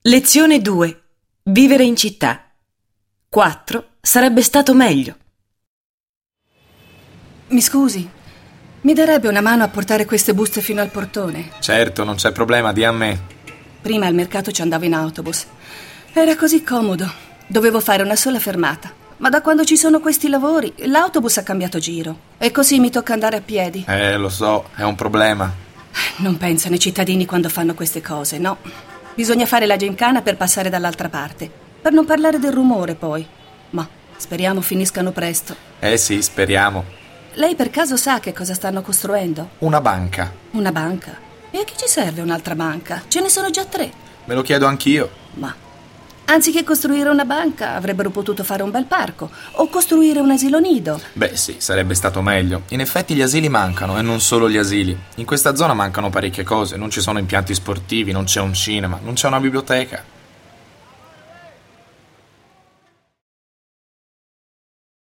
Lezione 2. Vivere in città. 4. Sarebbe stato meglio. Mi scusi, mi darebbe una mano a portare queste buste fino al portone? Certo, non c'è problema, di a me. Prima al mercato ci andavo in autobus. Era così comodo. Dovevo fare una sola fermata. Ma da quando ci sono questi lavori, l'autobus ha cambiato giro. E così mi tocca andare a piedi. Lo so, è un problema. Non pensano i cittadini quando fanno queste cose, no. Bisogna fare la gincana per passare dall'altra parte. Per non parlare del rumore, poi. Ma speriamo finiscano presto. Sì, speriamo. Lei per caso sa che cosa stanno costruendo? Una banca. Una banca? E a chi ci serve un'altra banca? Ce ne sono già 3. Me lo chiedo anch'io. Ma anziché costruire una banca, avrebbero potuto fare un bel parco o costruire un asilo nido. Beh sì, sarebbe stato meglio. In effetti gli asili mancano, e non solo gli asili. In questa zona mancano parecchie cose. Non ci sono impianti sportivi, non c'è un cinema, non c'è una biblioteca.